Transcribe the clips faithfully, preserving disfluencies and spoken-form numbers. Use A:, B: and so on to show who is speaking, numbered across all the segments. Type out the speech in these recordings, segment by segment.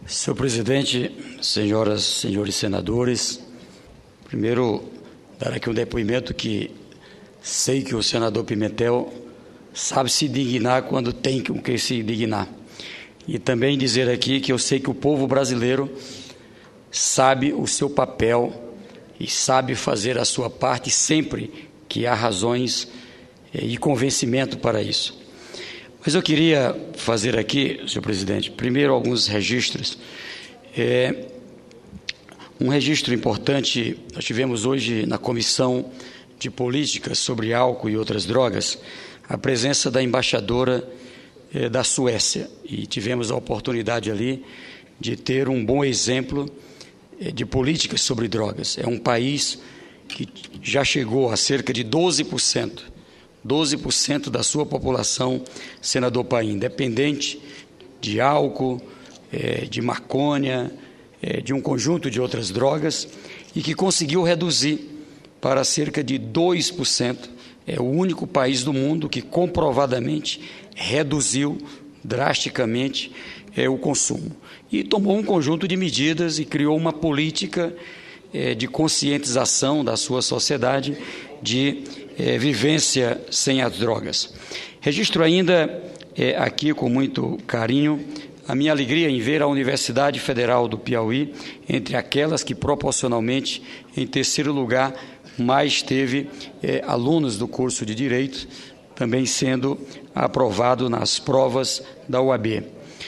A: Senhor presidente, senhoras e senhores senadores, primeiro dar aqui um depoimento que sei que o senador Pimentel sabe se dignar quando tem com que se dignar. E também dizer aqui que eu sei que o povo brasileiro sabe o seu papel e sabe fazer a sua parte sempre que há razões e convencimento para isso. Mas eu queria fazer aqui, senhor presidente, primeiro alguns registros. É, um registro importante, nós tivemos hoje na Comissão de Políticas sobre Álcool e Outras Drogas, a presença da embaixadora é, da Suécia, e tivemos a oportunidade ali de ter um bom exemplo é, de políticas sobre drogas. É um país que já chegou a cerca de doze por cento, doze por cento da sua população, senador Paim, dependente de álcool, é, de maconha, é, de um conjunto de outras drogas, e que conseguiu reduzir para cerca de dois por cento. É o único país do mundo que comprovadamente reduziu drasticamente é, o consumo. E tomou um conjunto de medidas e criou uma política é, de conscientização da sua sociedade de É, vivência sem as drogas. Registro ainda é, aqui com muito carinho a minha alegria em ver a Universidade Federal do Piauí entre aquelas que proporcionalmente em terceiro lugar mais teve é, alunos do curso de Direito também sendo aprovado nas provas da U A B.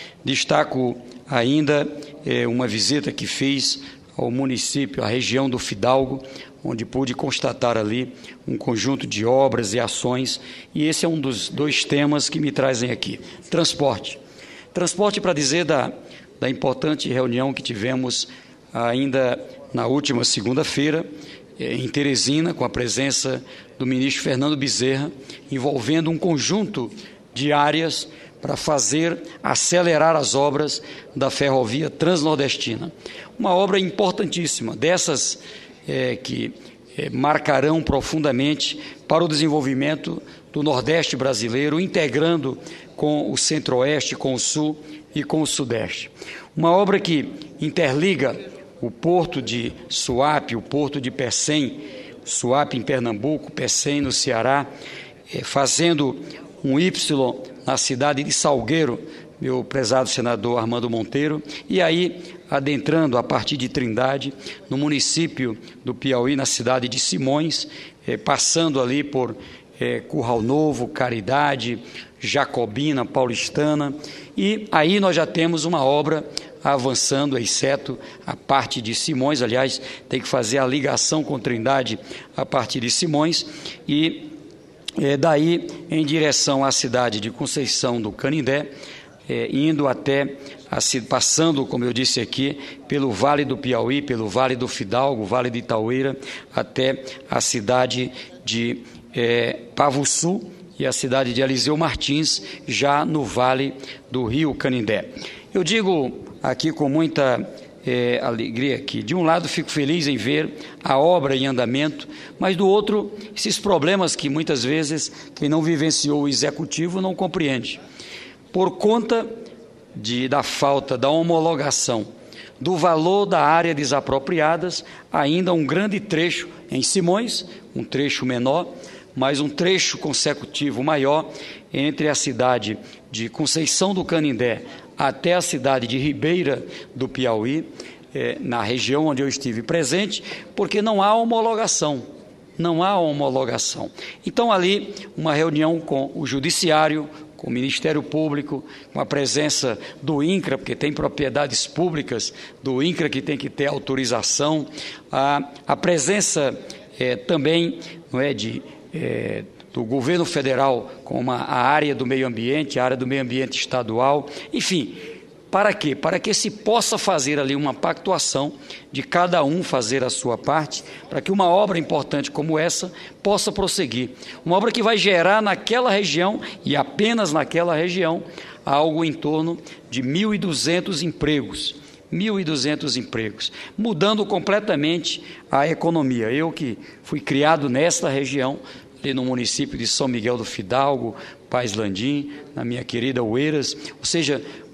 A: Destaco ainda é, uma visita que fiz ao município, à região do Fidalgo, onde pude constatar ali um conjunto de obras e ações, e esse é um dos dois temas que me trazem aqui. Transporte. Transporte para dizer da, da importante reunião que tivemos ainda na última segunda-feira, em Teresina, com a presença do ministro Fernando Bezerra, envolvendo um conjunto de áreas para fazer acelerar as obras da ferrovia transnordestina. Uma obra importantíssima, dessas é, que é, marcarão profundamente para o desenvolvimento do Nordeste brasileiro, integrando com o Centro-Oeste, com o Sul e com o Sudeste. Uma obra que interliga o porto de Suape, o porto de Pecém, Suape em Pernambuco, Pecém no Ceará, é, fazendo um Y na cidade de Salgueiro, meu prezado senador Armando Monteiro, e aí adentrando a partir de Trindade, no município do Piauí, na cidade de Simões, eh, passando ali por eh, Curral Novo, Caridade, Jacobina, Paulistana, e aí nós já temos uma obra avançando, exceto a parte de Simões, aliás, tem que fazer a ligação com Trindade a partir de Simões, e É, daí em direção à cidade de Conceição do Canindé, é, indo até, a, passando, como eu disse aqui, pelo Vale do Piauí, pelo Vale do Fidalgo, Vale de Itaueira, até a cidade de é, Pavussu e a cidade de Eliseu Martins, já no Vale do Rio Canindé. Eu digo aqui com muita É, alegria que, de um lado, fico feliz em ver a obra em andamento, mas do outro, esses problemas que muitas vezes quem não vivenciou o executivo não compreende. Por conta de, da falta da homologação do valor da área desapropriadas, ainda um grande trecho em Simões, um trecho menor, mas um trecho consecutivo maior entre a cidade de Conceição do Canindé até a cidade de Ribeira do Piauí, eh, na região onde eu estive presente, porque não há homologação, não há homologação. Então, ali, uma reunião com o Judiciário, com o Ministério Público, com a presença do INCRA, porque tem propriedades públicas do INCRA que tem que ter autorização, a, a presença eh, também não é, de... Eh, do governo federal, como a área do meio ambiente, a área do meio ambiente estadual, enfim, para quê? Para que se possa fazer ali uma pactuação de cada um fazer a sua parte, para que uma obra importante como essa possa prosseguir. Uma obra que vai gerar naquela região, e apenas naquela região, algo em torno de mil e duzentos empregos. mil e duzentos empregos, mudando completamente a economia. Eu que fui criado nesta região, ali no município de São Miguel do Fidalgo, Paz Landim, na minha querida Oeiras, ou seja,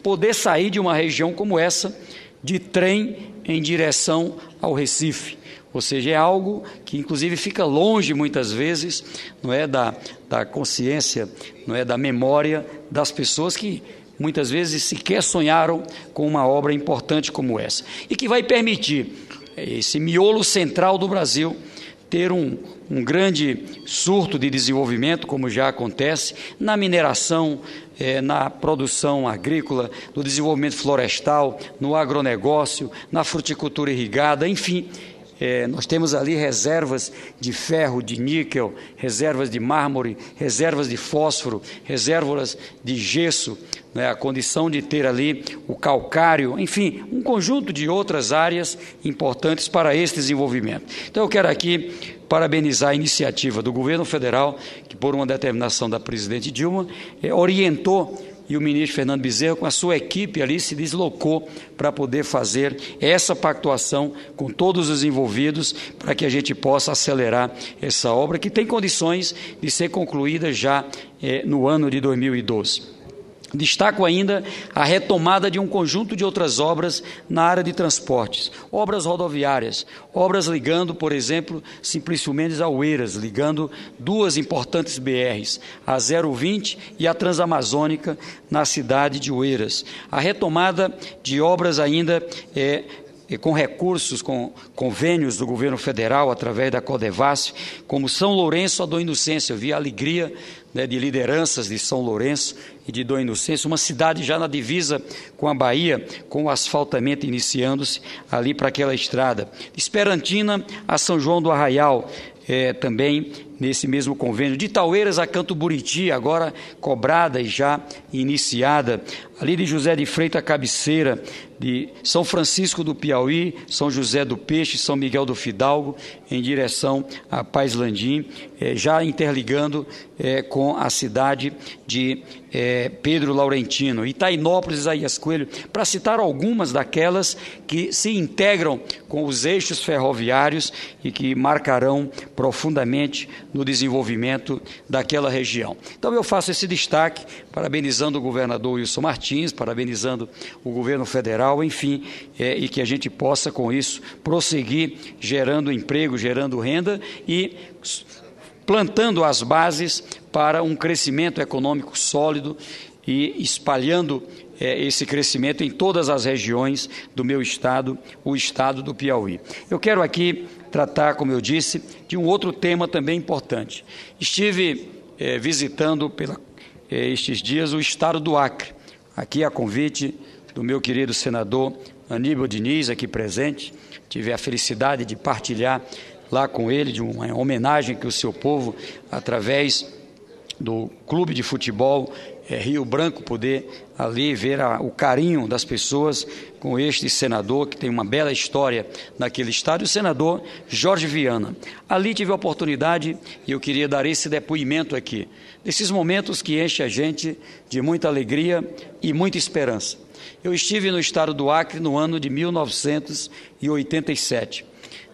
A: poder sair de uma região como essa de trem em direção ao Recife. Ou seja, é algo que inclusive fica longe muitas vezes, não é, da, da consciência, não é, da memória das pessoas que muitas vezes sequer sonharam com uma obra importante como essa. E que vai permitir esse miolo central do Brasil ter um, um grande surto de desenvolvimento, como já acontece, na mineração, eh, na produção agrícola, no desenvolvimento florestal, no agronegócio, na fruticultura irrigada, enfim. É, nós temos ali reservas de ferro, de níquel, reservas de mármore, reservas de fósforo, reservas de gesso, né, a condição de ter ali o calcário, enfim, um conjunto de outras áreas importantes para esse desenvolvimento. Então eu quero aqui parabenizar a iniciativa do governo federal, que por uma determinação da presidente Dilma, é, orientou, e o ministro Fernando Bezerra, com a sua equipe ali, se deslocou para poder fazer essa pactuação com todos os envolvidos, para que a gente possa acelerar essa obra, que tem condições de ser concluída já eh, no ano de dois mil e doze. Destaco ainda a retomada de um conjunto de outras obras na área de transportes, obras rodoviárias, obras ligando, por exemplo, Simplício Mendes a Oeiras, ligando duas importantes B Rs, a zero vinte e a Transamazônica, na cidade de Oeiras. A retomada de obras ainda é, com recursos, com convênios do governo federal, através da Codevasf, como São Lourenço a Dom Inocêncio. Eu vi a alegria, né, de lideranças de São Lourenço e de Dom Inocêncio, uma cidade já na divisa com a Bahia, com o asfaltamento iniciando-se ali para aquela estrada. De Esperantina a São João do Arraial, é, também nesse mesmo convênio. De Taueiras a Canto Buriti, agora cobrada e já iniciada. Ali de José de Freitas a Cabeceira, de São Francisco do Piauí, São José do Peixe, São Miguel do Fidalgo, em direção a Paz Landim, é, já interligando é, com a cidade de é, Pedro Laurentino, Itainópolis, Isaías Coelho, para citar algumas daquelas que se integram com os eixos ferroviários e que marcarão profundamente no desenvolvimento daquela região. Então eu faço esse destaque, parabenizando o governador Wilson Martins, parabenizando o governo federal, enfim, é, e que a gente possa com isso prosseguir gerando emprego, gerando renda e plantando as bases para um crescimento econômico sólido e espalhando é, esse crescimento em todas as regiões do meu estado, o estado do Piauí. Eu quero aqui tratar, como eu disse, de um outro tema também importante. Estive é, visitando pela, é, estes dias o estado do Acre, aqui a convite do meu querido senador Aníbal Diniz, aqui presente. Tive a felicidade de partilhar lá com ele, de uma homenagem que o seu povo, através do clube de futebol é, Rio Branco, poder ali ver a, o carinho das pessoas com este senador, que tem uma bela história naquele estado, o senador Jorge Viana. Ali tive a oportunidade, e eu queria dar esse depoimento aqui, desses momentos que enchem a gente de muita alegria e muita esperança. Eu estive no estado do Acre no ano de mil novecentos e oitenta e sete.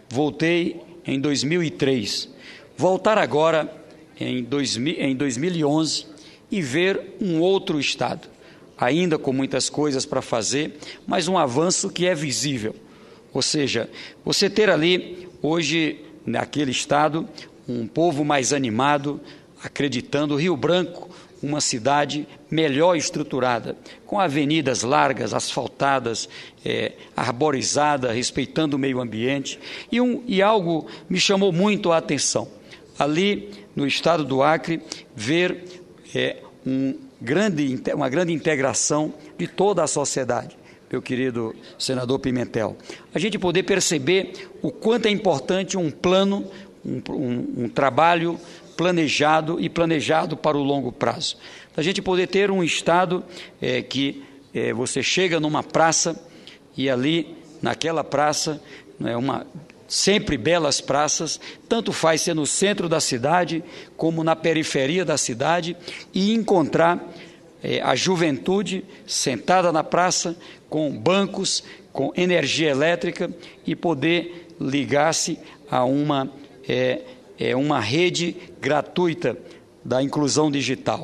A: Voltei em dois mil e três. Voltar agora em, dois mil, em dois mil e onze e ver um outro estado, ainda com muitas coisas para fazer, mas um avanço que é visível. Ou seja, você ter ali, hoje, naquele estado, um povo mais animado, acreditando, Rio Branco, uma cidade melhor estruturada, com avenidas largas, asfaltadas, é, arborizadas, respeitando o meio ambiente. E, um, e algo me chamou muito a atenção. Ali, no estado do Acre, ver é, um grande, uma grande integração de toda a sociedade, meu querido senador Pimentel. A gente poder perceber o quanto é importante um plano, um, um, um trabalho planejado e planejado para o longo prazo. A gente poder ter um estado é, que é, você chega numa praça e ali, naquela praça, né, uma, sempre belas praças, tanto faz ser no centro da cidade como na periferia da cidade, e encontrar é, a juventude sentada na praça com bancos, com energia elétrica e poder ligar-se a uma é, é uma rede gratuita da inclusão digital,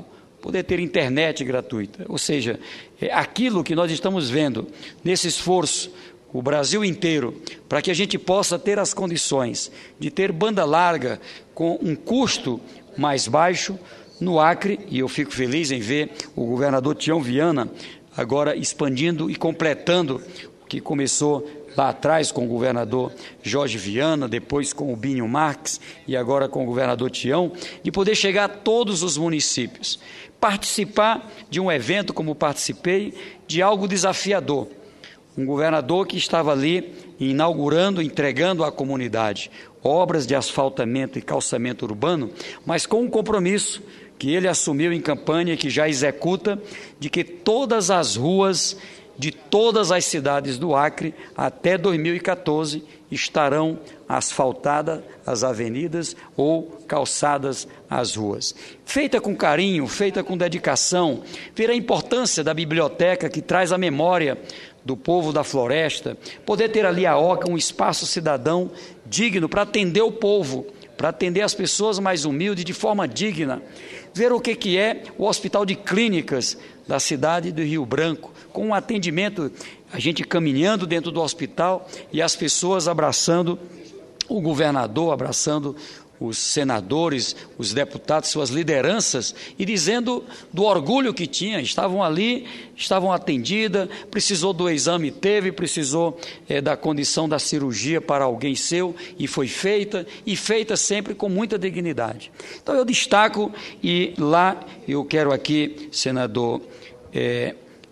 A: poder ter internet gratuita. Ou seja, é aquilo que nós estamos vendo nesse esforço, o Brasil inteiro, para que a gente possa ter as condições de ter banda larga com um custo mais baixo no Acre, e eu fico feliz em ver o governador Tião Viana agora expandindo e completando o que começou lá atrás com o governador Jorge Viana, depois com o Binho Marques e agora com o governador Tião, de poder chegar a todos os municípios, participar de um evento como participei, de algo desafiador. Um governador que estava ali inaugurando, entregando à comunidade obras de asfaltamento e calçamento urbano, mas com um compromisso que ele assumiu em campanha e que já executa, de que todas as ruas de todas as cidades do Acre, até dois mil e quatorze, estarão asfaltadas as avenidas ou calçadas as ruas. Feita com carinho, feita com dedicação, ver a importância da biblioteca que traz a memória do povo da floresta, poder ter ali a Oca, um espaço cidadão digno para atender o povo, para atender as pessoas mais humildes de forma digna, ver o que, que é o Hospital de Clínicas da cidade do Rio Branco, com um atendimento, a gente caminhando dentro do hospital e as pessoas abraçando o governador, abraçando os senadores, os deputados, suas lideranças, e dizendo do orgulho que tinha, estavam ali, estavam atendidas, precisou do exame, teve, precisou é, da condição da cirurgia para alguém seu, e foi feita, e feita sempre com muita dignidade. Então eu destaco, e lá eu quero aqui, senador, é,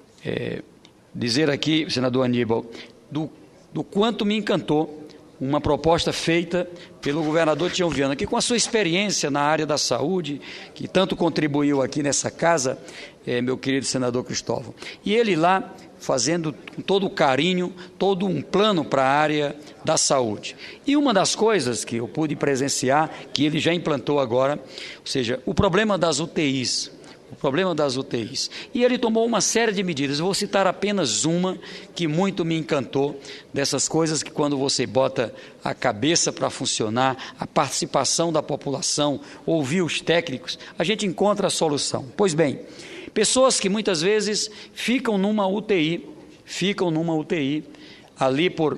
A: é, dizer aqui, senador Aníbal, do, do quanto me encantou uma proposta feita pelo governador Tião Viana, que com a sua experiência na área da saúde, que tanto contribuiu aqui nessa casa, é, meu querido senador Cristóvão, e ele lá fazendo com todo o carinho, todo um plano para a área da saúde. E uma das coisas que eu pude presenciar, que ele já implantou agora, ou seja, o problema das U T Is, o problema das U T Is. E ele tomou uma série de medidas, eu vou citar apenas uma que muito me encantou, dessas coisas que quando você bota a cabeça para funcionar, a participação da população, ouvir os técnicos, a gente encontra a solução. Pois bem, pessoas que muitas vezes ficam numa U T I, ficam numa U T I, ali por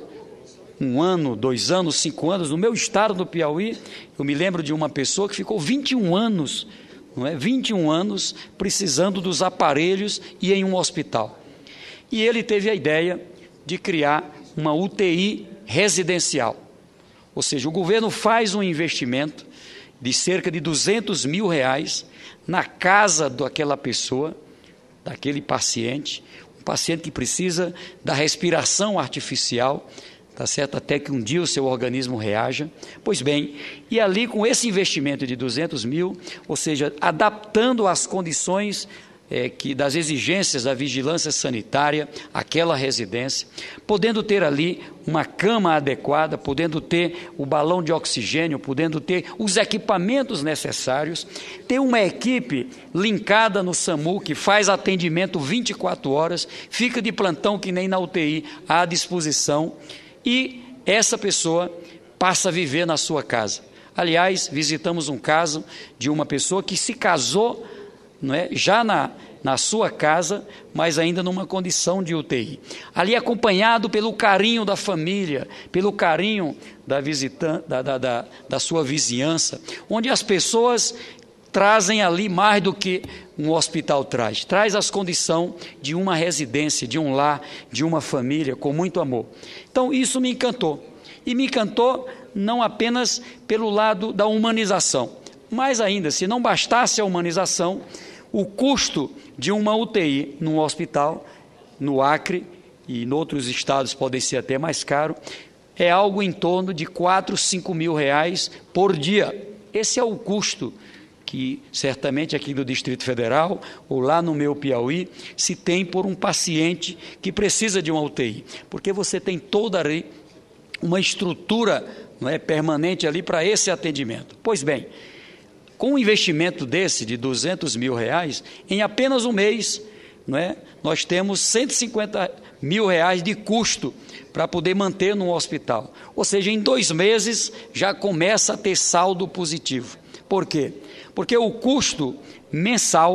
A: um ano, dois anos, cinco anos, no meu estado do Piauí, eu me lembro de uma pessoa que ficou vinte e um anos, não é? vinte e um anos precisando dos aparelhos e em um hospital. E ele teve a ideia de criar uma U T I residencial. Ou seja, o governo faz um investimento de cerca de duzentos mil reais na casa daquela pessoa, daquele paciente, um paciente que precisa da respiração artificial, tá certo? Até que um dia o seu organismo reaja. Pois bem, e ali com esse investimento de duzentos mil, ou seja, adaptando as condições é, que, das exigências da vigilância sanitária, aquela residência, podendo ter ali uma cama adequada, podendo ter o balão de oxigênio, podendo ter os equipamentos necessários, ter uma equipe linkada no SAMU, que faz atendimento vinte e quatro horas, fica de plantão que nem na U T I à disposição, e essa pessoa passa a viver na sua casa. Aliás, visitamos um caso de uma pessoa que se casou, não é, já na, na sua casa, mas ainda numa condição de U T I. Ali acompanhado pelo carinho da família, pelo carinho da, visita, da, da, da, da sua vizinhança, onde as pessoas trazem ali mais do que um hospital traz. Traz as condições de uma residência, de um lar, de uma família, com muito amor. Então, isso me encantou. E me encantou não apenas pelo lado da humanização, mas ainda, se não bastasse a humanização, o custo de uma U T I num hospital, no Acre, e em outros estados podem ser até mais caro, é algo em torno de quatro, cinco mil reais por dia. Esse é o custo que certamente aqui do Distrito Federal, ou lá no meu Piauí, se tem por um paciente que precisa de uma U T I, porque você tem toda ali uma estrutura, não é, permanente ali para esse atendimento. Pois bem, com um investimento desse de duzentos mil reais, em apenas um mês, não é, nós temos cento e cinquenta mil reais de custo para poder manter no hospital. Ou seja, em dois meses já começa a ter saldo positivo. Por quê? Porque o custo mensal,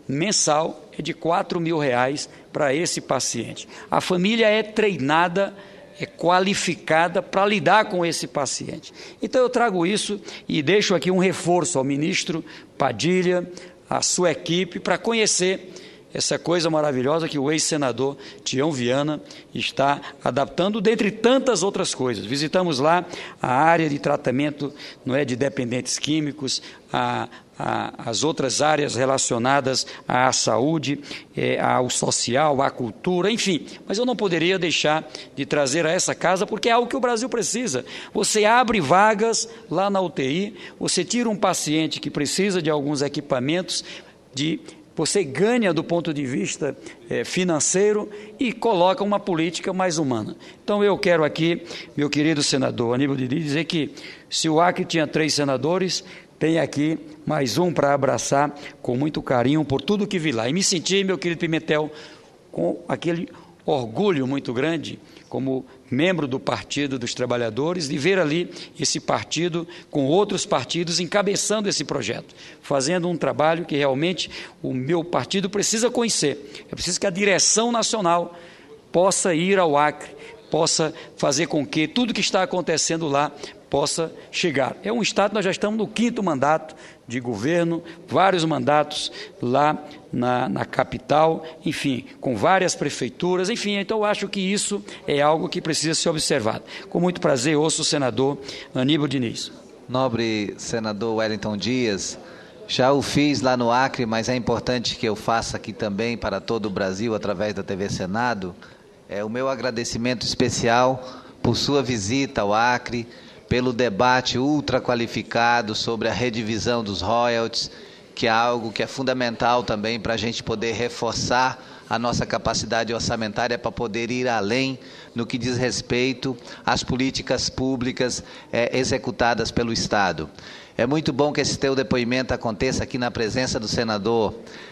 A: mensal é de quatro mil reais para esse paciente. A família é treinada, é qualificada para lidar com esse paciente. Então eu trago isso e deixo aqui um reforço ao ministro Padilha, à sua equipe, para conhecer essa coisa maravilhosa que o ex-senador Tião Viana está adaptando, dentre tantas outras coisas. Visitamos lá a área de tratamento, não é, de dependentes químicos, a, a, as outras áreas relacionadas à saúde, é, ao social, à cultura, enfim. Mas eu não poderia deixar de trazer a essa casa, porque é algo que o Brasil precisa. Você abre vagas lá na U T I, você tira um paciente que precisa de alguns equipamentos, de você ganha do ponto de vista eh, financeiro e coloca uma política mais humana. Então eu quero aqui, meu querido senador Aníbal Diniz, dizer que se o Acre tinha três senadores, tem aqui mais um para abraçar com muito carinho por tudo que vi lá. E me senti, meu querido Pimentel, com aquele orgulho muito grande, como membro do Partido dos Trabalhadores, de ver ali esse partido com outros partidos encabeçando esse projeto, fazendo um trabalho que realmente o meu partido precisa conhecer. É preciso que a direção nacional possa ir ao Acre, possa fazer com que tudo que está acontecendo lá possa chegar. É um estado, nós já estamos no quinto mandato de governo, vários mandatos lá na, na capital, enfim, com várias prefeituras, enfim, então eu acho que isso é algo que precisa ser observado. Com muito prazer, ouço o senador Aníbal Diniz.
B: Nobre senador Wellington Dias, já o fiz lá no Acre, mas é importante que eu faça aqui também para todo o Brasil, através da T V Senado, é o meu agradecimento especial por sua visita ao Acre, pelo debate ultra qualificado sobre a redivisão dos royalties, que é algo que é fundamental também para a gente poder reforçar a nossa capacidade orçamentária para poder ir além no que diz respeito às políticas públicas é, executadas pelo Estado. É muito bom que esse teu depoimento aconteça aqui na presença do senador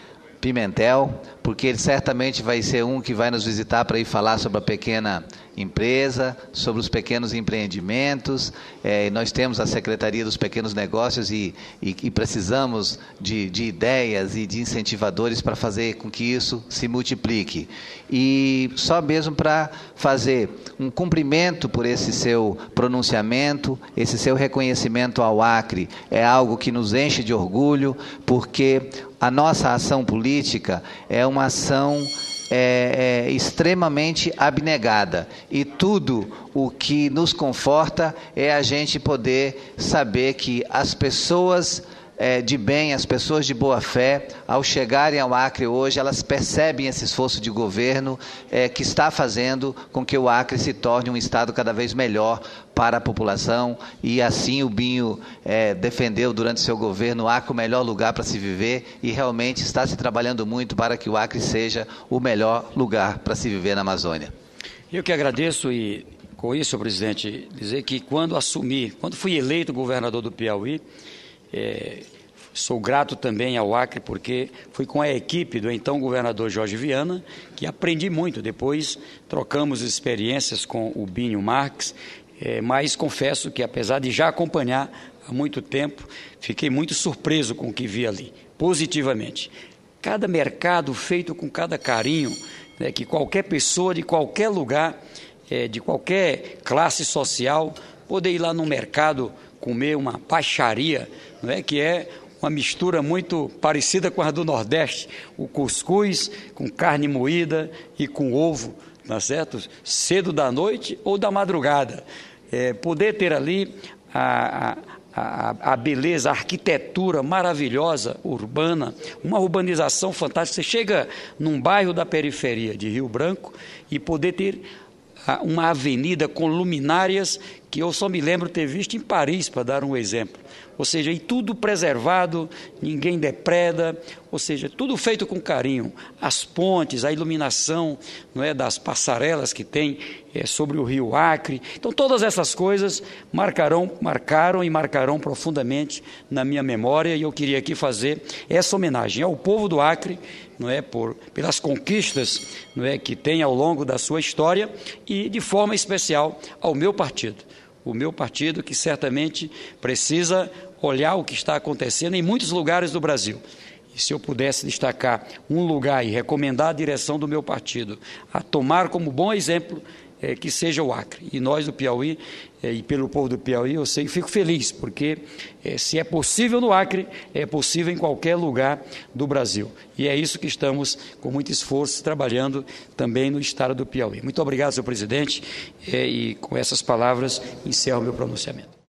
B: Pimentel, porque ele certamente vai ser um que vai nos visitar para ir falar sobre a pequena empresa, sobre os pequenos empreendimentos. É, nós temos a Secretaria dos Pequenos Negócios e, e, e precisamos de, de ideias e de incentivadores para fazer com que isso se multiplique. E só mesmo para fazer um cumprimento por esse seu pronunciamento, esse seu reconhecimento ao Acre, é algo que nos enche de orgulho, porque a nossa ação política é uma ação é, é, extremamente abnegada, e tudo o que nos conforta é a gente poder saber que as pessoas é, de bem, as pessoas de boa fé, ao chegarem ao Acre hoje, elas percebem esse esforço de governo é, que está fazendo com que o Acre se torne um estado cada vez melhor para a população, e assim o Binho é, defendeu durante seu governo o Acre o melhor lugar para se viver, e realmente está se trabalhando muito para que o Acre seja o melhor lugar para se viver na Amazônia.
A: Eu que agradeço, e com isso, presidente, dizer que quando assumi, quando fui eleito governador do Piauí, é, sou grato também ao Acre, porque fui com a equipe do então governador Jorge Viana, que aprendi muito. Depois trocamos experiências com o Binho Marques, é, mas confesso que, apesar de já acompanhar há muito tempo, fiquei muito surpreso com o que vi ali, positivamente. Cada mercado feito com cada carinho, né, que qualquer pessoa de qualquer lugar, é, de qualquer classe social, poder ir lá no mercado comer uma baixaria, não é, que é uma mistura muito parecida com a do Nordeste, o cuscuz com carne moída e com ovo, tá certo? Cedo da noite ou da madrugada. É, poder ter ali a, a, a beleza, a arquitetura maravilhosa, urbana, uma urbanização fantástica. Você chega num bairro da periferia de Rio Branco e poder ter uma avenida com luminárias que eu só me lembro ter visto em Paris, para dar um exemplo. Ou seja, e tudo preservado, ninguém depreda, ou seja, tudo feito com carinho. As pontes, a iluminação, não é, das passarelas que tem é, sobre o rio Acre. Então, todas essas coisas marcarão, marcaram e marcarão profundamente na minha memória, e eu queria aqui fazer essa homenagem ao povo do Acre, não é, por, pelas conquistas, não é, que tem ao longo da sua história, e de forma especial ao meu partido. O meu partido, que certamente precisa olhar o que está acontecendo em muitos lugares do Brasil. E se eu pudesse destacar um lugar e recomendar à direção do meu partido a tomar como bom exemplo, é, que seja o Acre. E nós do Piauí, é, e pelo povo do Piauí, eu sei, fico feliz, porque é, se é possível no Acre, é possível em qualquer lugar do Brasil. E é isso que estamos, com muito esforço, trabalhando também no estado do Piauí. Muito obrigado, senhor presidente, é, e com essas palavras encerro o meu pronunciamento.